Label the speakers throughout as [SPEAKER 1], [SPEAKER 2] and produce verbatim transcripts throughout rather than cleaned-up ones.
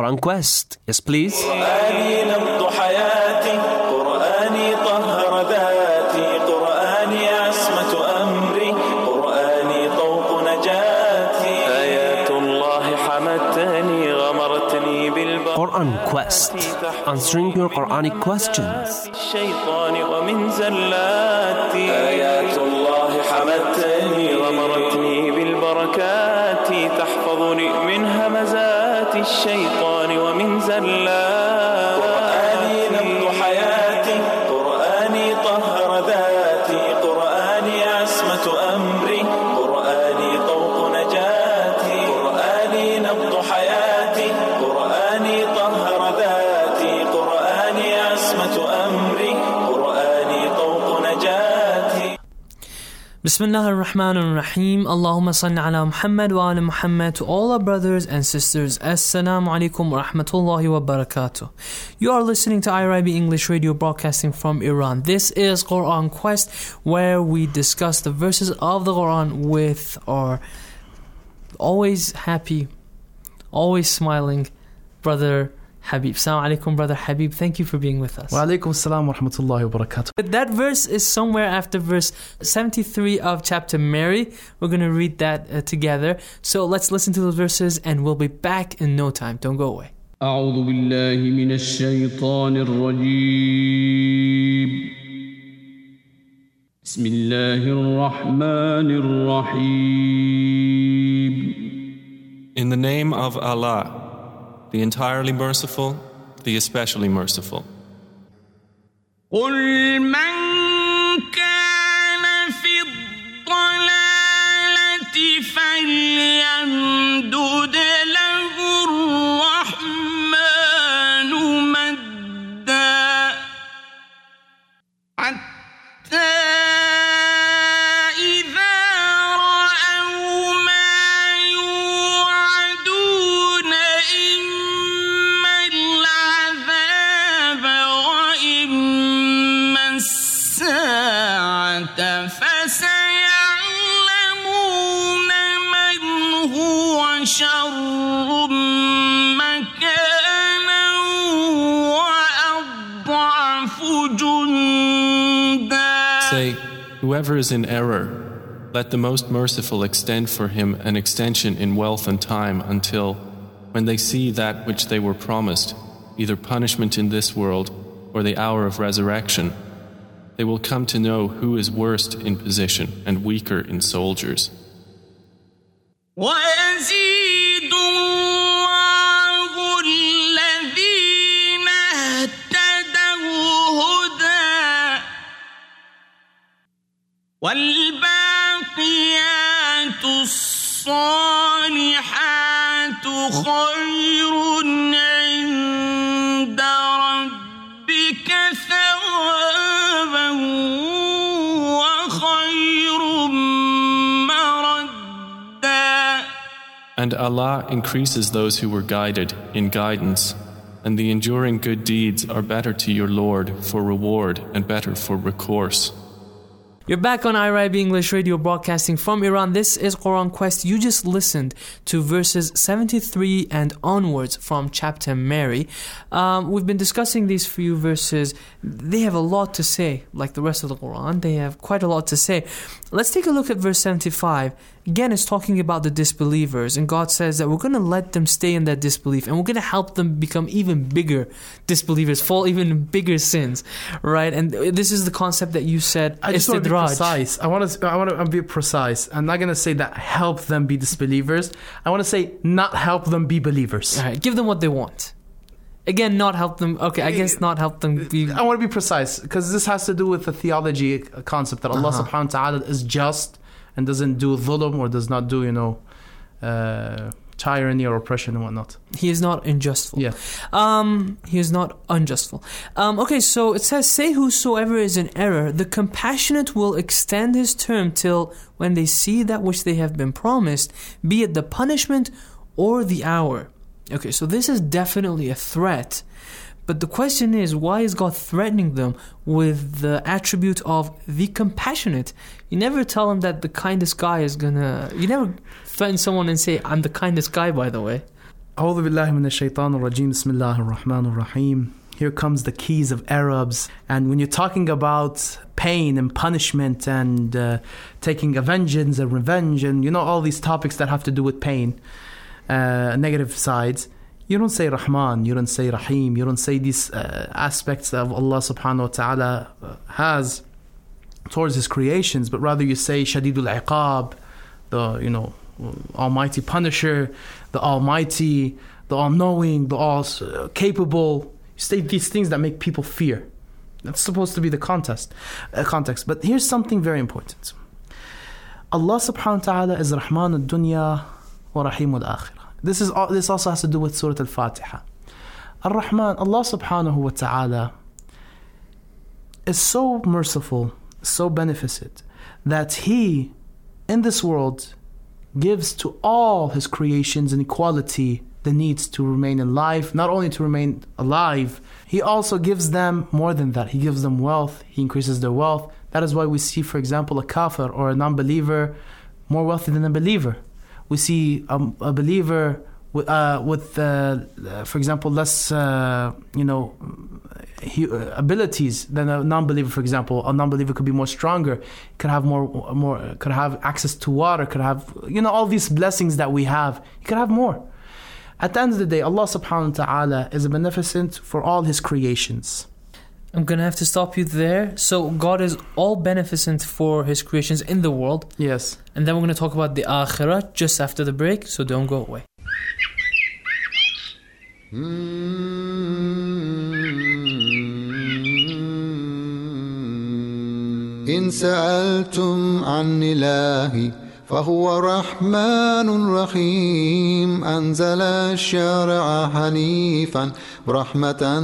[SPEAKER 1] Quran Quest. Yes, please.
[SPEAKER 2] قرآني نبض حياتي قرآني طهر ذاتي قرآني عصمة أمري قرآني طوق نجاتي آيات الله حمتني غمرتني بالبر
[SPEAKER 1] Quran Quest, answering your Quranic questions.
[SPEAKER 2] الشيطان ومن زلاتي آيات الله حمتني غمرتني بالبركات تحفظني من همزات الشيطان ومن زلات قرآني نبض حياتي قرآني طهر ذاتي قرآني عصمة أمري قرآني طوق نجاتي قرآني نبض حياتي قرآني طهر ذاتي قرآني عصمة أمري قرآني طوق نجاتي.
[SPEAKER 3] Bismillah ar-Rahman ar-Rahim. Allahumma salli ala Muhammad wa ala Muhammad. To all our brothers and sisters, Assalamu alaikum wa rahmatullahi wa barakatuh. You are listening to I R I B English Radio, broadcasting from Iran. This is Quran Quest, where we discuss the verses of the Quran with our always happy, always smiling brother Habib. Assalamu alaikum, brother Habib. Thank you for being with us.
[SPEAKER 4] Wa alaikum assalam wa rahmatullahi wa barakatuh.
[SPEAKER 3] That verse is somewhere after verse seventy-three of chapter Mary. We're going to read that uh, together. So let's listen to those verses and we'll be back in no time. Don't go away.
[SPEAKER 5] أعوذ بالله من الشيطان الرجيم بسم الله الرحمن الرحيم.
[SPEAKER 6] In the name of Allah, the entirely merciful, the especially merciful.
[SPEAKER 5] قل من كان في الضلالة فليمدد له الرحمن مدا حتى فسيعلمون من هو شر مكانا وأضعف جندا.
[SPEAKER 6] Say, whoever is in error, let the most merciful extend for him an extension in wealth and time until, when they see that which they were promised, either punishment in this world or the hour of resurrection, they will come to know who is worst in position and weaker in soldiers.
[SPEAKER 5] وَيَزِيدُ اللَّهُ الَّذِينَ اهْتَدَوْا هُدًى وَالْبَاقِيَاتُ الصَّالِحَاتُ خَيْرٌ عِندَ رَبِّكَ ثَوَابًا وَخَيْرٌ مَرَدًّا.
[SPEAKER 6] And Allah increases those who were guided in guidance, and the enduring good deeds are better to your Lord for reward and better for recourse.
[SPEAKER 3] You're back on I R I B English Radio, broadcasting from Iran. This is Quran Quest. You just listened to verses seventy-three and onwards from chapter Mary. Um, we've been discussing these few verses. They have a lot to say, like the rest of the Quran. They have quite a lot to say. Let's take a look at verse seventy-five. Again, it's talking about the disbelievers, and God says that we're going to let them stay in that disbelief, and we're going to help them become even bigger disbelievers, fall even bigger sins, right? And this is the concept that you said.
[SPEAKER 4] I just want to be precise. I want to. I want to be precise. I'm not going to say that help them be disbelievers. I want to say not help them be believers.
[SPEAKER 3] All right, give them what they want. Again, not help them. Okay, I guess not help them be.
[SPEAKER 4] I want to be precise because this has to do with the theology concept that Allah uh-huh. subhanahu wa ta'ala is just and doesn't do dhulm or does not do, you know, uh, tyranny or oppression and whatnot.
[SPEAKER 3] He is not unjustful.
[SPEAKER 4] Yeah.
[SPEAKER 3] Um, he is not unjustful. Um, okay, so it says, say whosoever is in error, the compassionate will extend his term till when they see that which they have been promised, be it the punishment or the hour. Okay, so this is definitely a threat. But the question is, why is God threatening them with the attribute of the compassionate? You never tell them that the kindest guy is gonna... You never threaten someone and say, I'm the kindest guy, by the way.
[SPEAKER 4] أعوذ بالله من الشيطان الرجيم بسم الله الرحمن الرحيم. Here comes the keys of Arabs. And when you're talking about pain and punishment and uh, taking a vengeance and revenge and you know all these topics that have to do with pain, uh, negative sides, you don't say Rahman, you don't say Rahim, you don't say these uh, aspects of Allah subhanahu wa ta'ala has towards His creations, but rather you say Shadidul Iqab, the, you know, Almighty Punisher, the Almighty, the All-Knowing, the All-Capable. You state these things that make people fear. That's supposed to be the context. Uh, context. But here's something very important. Allah subhanahu wa ta'ala is Rahman al-Dunya wa Rahim al-Akhirah. This, is, this also has to do with Surah Al-Fatiha. Ar-Rahman, Allah subhanahu wa ta'ala is so merciful, so beneficent, that He, in this world, gives to all His creations in equality the needs to remain alive. Not only to remain alive, He also gives them more than that. He gives them wealth. He increases their wealth. That is why we see, for example, a kafir or a non-believer more wealthy than a believer. We see a, a believer with, uh, with uh, for example, less, uh, you know, he, uh, abilities than a non-believer. For example, a non-believer could be more stronger, could have more, more, could have access to water, could have, you know, all these blessings that we have. He could have more. At the end of the day, Allah subhanahu wa ta'ala is a beneficent for all His creations.
[SPEAKER 3] I'm going to have to stop you there. So God is all beneficent for His creations in the world.
[SPEAKER 4] Yes.
[SPEAKER 3] And then we're going to talk about the Akhirah just after the break, so don't go away.
[SPEAKER 7] إن سألتم عن إلهي فهو رحمن رحيم أنزل الشرع حنيفا رحمة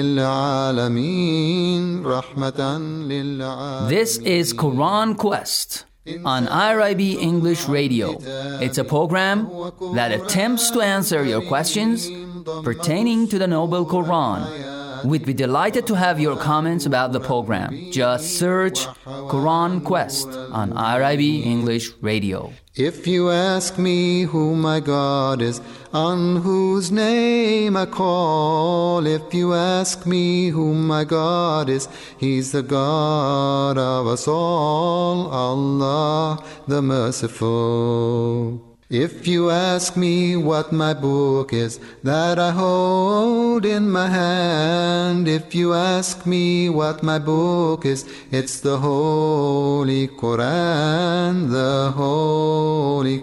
[SPEAKER 7] للعالمين رحمة للعالمين.
[SPEAKER 8] This is Quran Quest on I R I B English Radio. It's a program that attempts to answer your questions pertaining to the Noble Quran. We'd be delighted to have your comments about the program. Just search Quran Quest on I R I B English Radio.
[SPEAKER 7] If you ask me who my God is, on whose name I call, if you ask me who my God is, He's the God of us all, Allah the Merciful. If you ask me what my book is that I hold in my hand, if you ask me what my book is, it's the Holy Quran, the Holy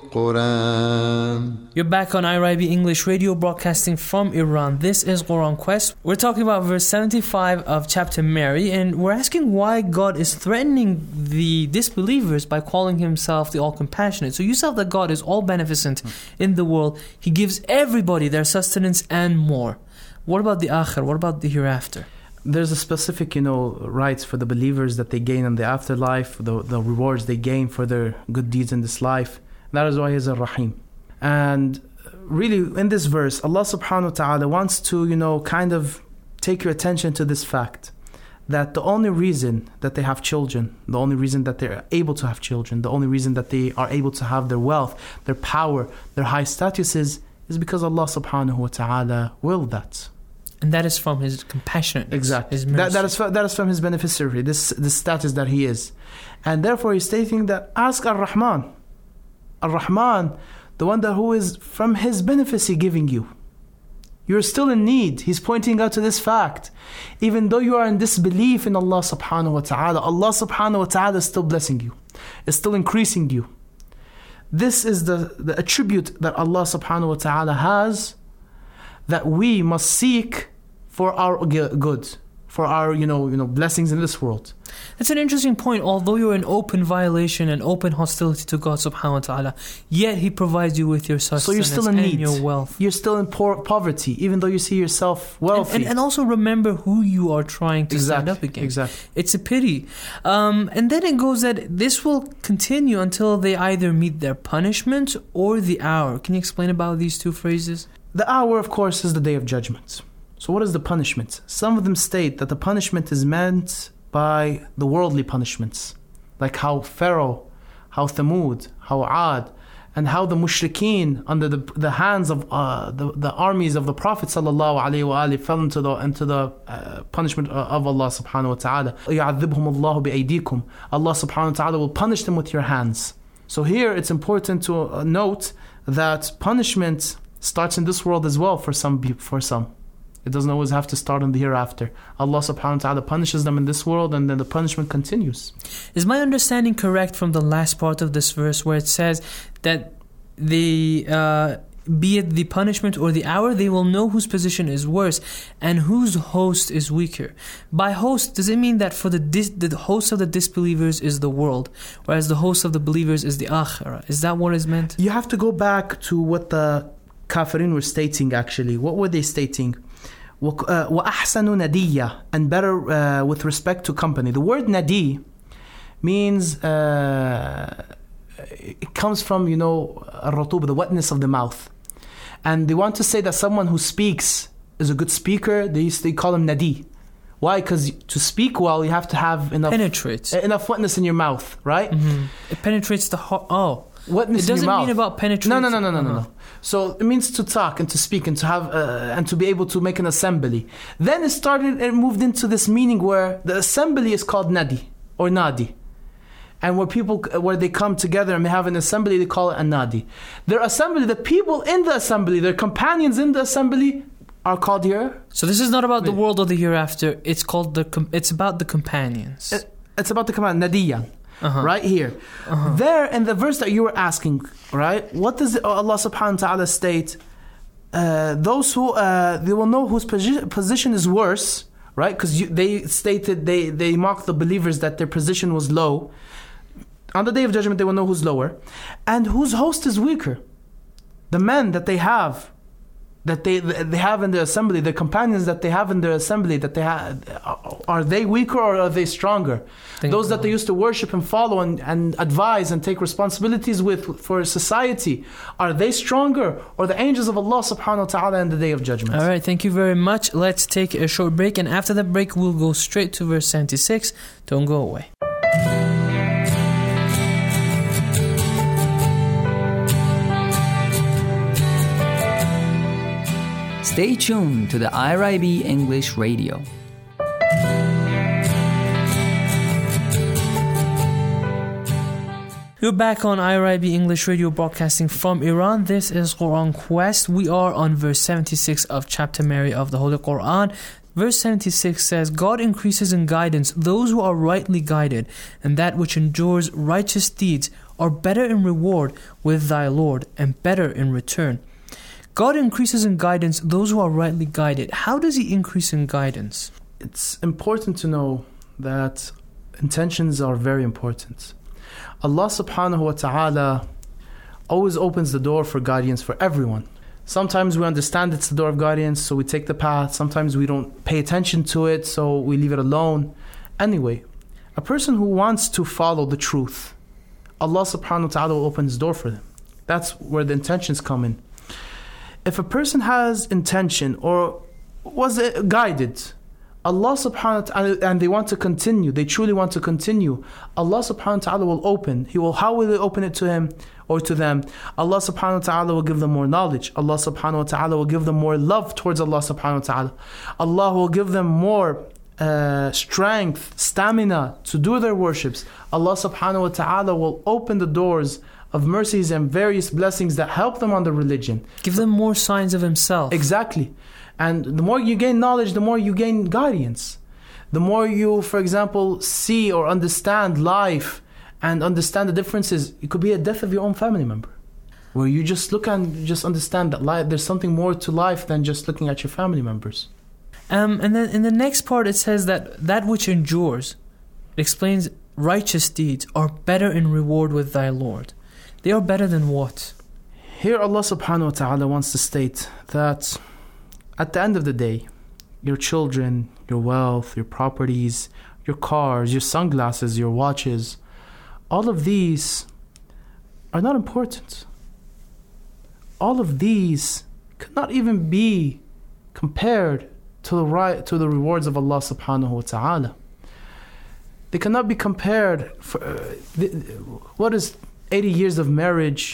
[SPEAKER 7] Quran.
[SPEAKER 3] You're back on I R I B English Radio, broadcasting from Iran. This is Quran Quest. We're talking about verse seventy-five of chapter Mary, and we're asking why God is threatening the disbelievers by calling Himself the All-Compassionate. So you said that God is all beneficent in the world. He gives everybody their sustenance and more. What about the Akhir? What about the hereafter?
[SPEAKER 4] There's a specific, you know, rights for the believers that they gain in the afterlife, the, the rewards they gain for their good deeds in this life. That is why He's a Rahim. And really, in this verse, Allah subhanahu wa ta'ala wants to, you know, kind of take your attention to this fact that the only reason that they have children, the only reason that they're able to have children, the only reason that they are able to have their wealth, their power, their high statuses, is because Allah subhanahu wa ta'ala willed that.
[SPEAKER 3] And that is from His compassionate.
[SPEAKER 4] Exactly.
[SPEAKER 3] His
[SPEAKER 4] that, that, is, that is from His beneficiary, this, this status that He is. And therefore He's stating that, ask Ar-Rahman. Ar-Rahman, the one that who is from His beneficency giving you. You're still in need. He's pointing out to this fact. Even though you are in disbelief in Allah subhanahu wa ta'ala, Allah subhanahu wa ta'ala is still blessing you. Is still increasing you. This is the, the attribute that Allah subhanahu wa ta'ala has, that we must seek for our good, for our, you know, you know, blessings in this world.
[SPEAKER 3] That's an interesting point. Although you're in open violation and open hostility to God subhanahu wa ta'ala, yet He provides you with your sustenance
[SPEAKER 4] so you're still in
[SPEAKER 3] and
[SPEAKER 4] need.
[SPEAKER 3] Your wealth.
[SPEAKER 4] You're still in poor, poverty, even though you see yourself wealthy.
[SPEAKER 3] And, and, and also remember who you are trying to
[SPEAKER 4] exactly,
[SPEAKER 3] stand up against.
[SPEAKER 4] Exactly.
[SPEAKER 3] It's a pity. Um, and then it goes that this will continue until they either meet their punishment or the hour. Can you explain about these two phrases?
[SPEAKER 4] The hour, of course, is the day of judgment. So what is the punishment? Some of them state that the punishment is meant by the worldly punishments, like how Pharaoh, how Thamud, how Ad, and how the mushrikeen under the, the hands of uh, the, the armies of the Prophet sallallahu alaihi wasallam fell into the, into the uh, punishment of Allah subhanahu wa ta'ala. يَعَذِّبْهُمُ اللَّهُ بِأَيْدِيكُمْ. Allah subhanahu wa ta'ala will punish them with your hands. So here it's important to note that punishment starts in this world as well for some. For some. It doesn't always have to start in the hereafter. Allah subhanahu wa ta'ala punishes them in this world and then the punishment continues.
[SPEAKER 3] Is my understanding correct from the last part of this verse where it says that the uh, be it the punishment or the hour, they will know whose position is worse and whose host is weaker? By host, does it mean that for the dis- the host of the disbelievers is the world, whereas the host of the believers is the akhirah? Is that what is meant?
[SPEAKER 4] You have to go back to what the kafirin were stating actually. What were they stating? وَأَحْسَنُ نَدِيًّا, and better uh, with respect to company. The word nadi means, uh, it comes from, you know, الرطوبة, the wetness of the mouth. And they want to say that someone who speaks is a good speaker. They, they call him nadi. Why? Because to speak well, you have to have enough,
[SPEAKER 3] penetrates.
[SPEAKER 4] enough wetness in your mouth, right?
[SPEAKER 3] Mm-hmm. It penetrates the heart. Oh.
[SPEAKER 4] Wetness
[SPEAKER 3] it doesn't
[SPEAKER 4] in your mouth.
[SPEAKER 3] mean about penetrating.
[SPEAKER 4] No, no, no, no, no,
[SPEAKER 3] uh-huh.
[SPEAKER 4] no, no. So it means to talk and to speak and to have uh, and to be able to make an assembly. Then it started. It moved into this meaning where the assembly is called nadi or nadi, and where people where they come together and they have an assembly, they call it a nadi. Their assembly, the people in the assembly, their companions in the assembly, are called here.
[SPEAKER 3] So this is not about the world or the hereafter. It's called the. Com- it's about the companions.
[SPEAKER 4] It, it's about the command nadiyan.
[SPEAKER 3] Uh-huh.
[SPEAKER 4] Right here. Uh-huh. There in the verse that you were asking, right? What does Allah subhanahu wa ta'ala state? Uh, those who, uh, they will know whose posi- position is worse, right? Because they stated, they, they mocked the believers that their position was low. On the Day of Judgment, they will know who's lower. And whose host is weaker. The men that they have, that they they have in their assembly, the companions that they have in their assembly, that they have, are they weaker or are they stronger? Think Those that they used to worship and follow and, and advise and take responsibilities with for society, are they stronger or the angels of Allah subhanahu wa ta'ala in the Day of Judgment?
[SPEAKER 3] All right, thank you very much. Let's take a short break, and after that break we'll go straight to verse seventy-six. Don't go away.
[SPEAKER 8] Stay tuned to the I R I B English Radio.
[SPEAKER 3] You're back on I R I B English Radio, broadcasting from Iran. This is Quran Quest. We are on verse seventy-six of chapter Mary of the Holy Quran. Verse seventy-six says, God increases in guidance those who are rightly guided, and that which endures righteous deeds are better in reward with thy Lord, and better in return. God increases in guidance those who are rightly guided. How does He increase in guidance?
[SPEAKER 4] It's important to know that intentions are very important. Allah subhanahu wa ta'ala always opens the door for guidance for everyone. Sometimes we understand it's the door of guidance, so we take the path. Sometimes we don't pay attention to it, so we leave it alone. Anyway, a person who wants to follow the truth, Allah subhanahu wa ta'ala will open His door for them. That's where the intentions come in. If a person has intention or was guided, Allah subhanahu wa ta'ala, and they want to continue, they truly want to continue, Allah subhanahu wa ta'ala will open. He will, how will He open it to him or to them? Allah subhanahu wa ta'ala will give them more knowledge. Allah subhanahu wa ta'ala will give them more love towards Allah subhanahu wa ta'ala. Allah will give them more uh, strength, stamina to do their worships. Allah subhanahu wa ta'ala will open the doors of mercies and various blessings that help them on the religion.
[SPEAKER 3] Give them more signs of Himself.
[SPEAKER 4] Exactly. And the more you gain knowledge, the more you gain guidance. The more you, for example, see or understand life and understand the differences. It could be a death of your own family member, where you just look and just understand that life, there's something more to life than just looking at your family members.
[SPEAKER 3] Um, and then in the next part it says that that which endures, it explains righteous deeds are better in reward with thy Lord. They are better than what?
[SPEAKER 4] Here Allah subhanahu wa ta'ala wants to state that at the end of the day, your children, your wealth, your properties, your cars, your sunglasses, your watches, all of these are not important. All of these could not even be compared to the right to the rewards of Allah subhanahu wa ta'ala. They cannot be compared for uh, the, what is eighty years of marriage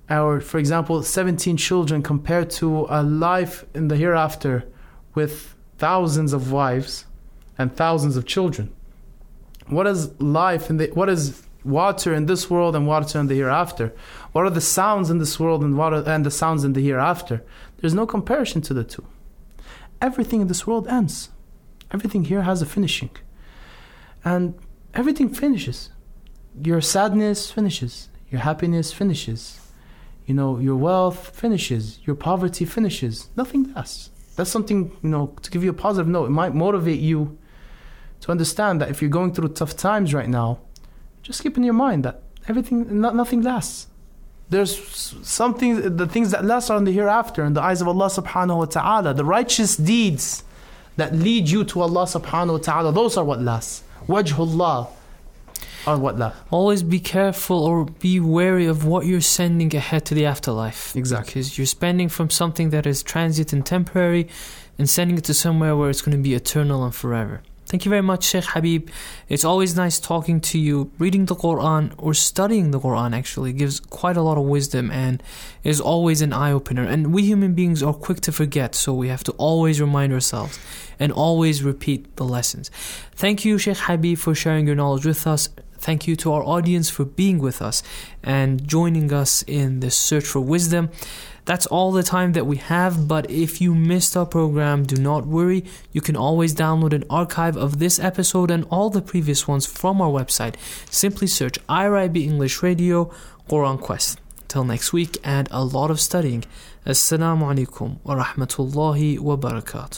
[SPEAKER 4] or for example, seventeen children compared to a life in the hereafter with thousands of wives and thousands of children. What is life in the, what is water in this world and water in the hereafter? What are the sounds in this world and water and the sounds in the hereafter? There's no comparison to the two. Everything in this world ends. Everything here has a finishing. And everything finishes. Your sadness finishes. Your happiness finishes. You know, your wealth finishes. Your poverty finishes. Nothing lasts. That's something, you know, to give you a positive note. It might motivate you to understand that if you're going through tough times right now, just keep in your mind that everything, not, nothing lasts. There's something, the things that last are in the hereafter, in the eyes of Allah subhanahu wa ta'ala. The righteous deeds that lead you to Allah subhanahu wa ta'ala, those are what lasts. Wajhullah are what lasts.
[SPEAKER 3] Always be careful or be wary of what you're sending ahead to the afterlife.
[SPEAKER 4] Exactly.
[SPEAKER 3] Because you're spending from something that is transient and temporary and sending it to somewhere where it's going to be eternal and forever. Thank you very much, Sheikh Habib. It's always nice talking to you. Reading the Quran or studying the Quran actually gives quite a lot of wisdom and is always an eye-opener. And we human beings are quick to forget, so we have to always remind ourselves and always repeat the lessons. Thank you, Sheikh Habib, for sharing your knowledge with us. Thank you to our audience for being with us and joining us in this search for wisdom. That's all the time that we have, but if you missed our program, do not worry. You can always download an archive of this episode and all the previous ones from our website. Simply search I R I B English Radio, Quran Quest. Till next week, and a lot of studying. Assalamu alaikum wa rahmatullahi wa barakatuh.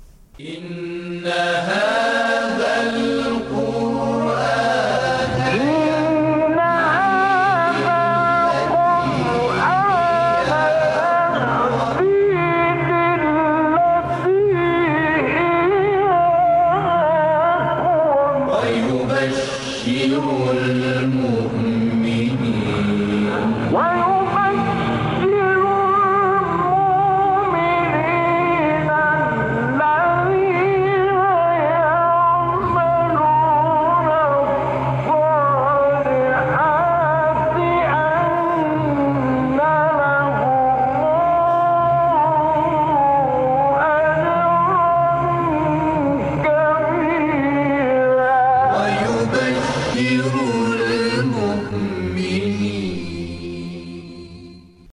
[SPEAKER 2] إن هذا القرآن ويبشر المؤمنين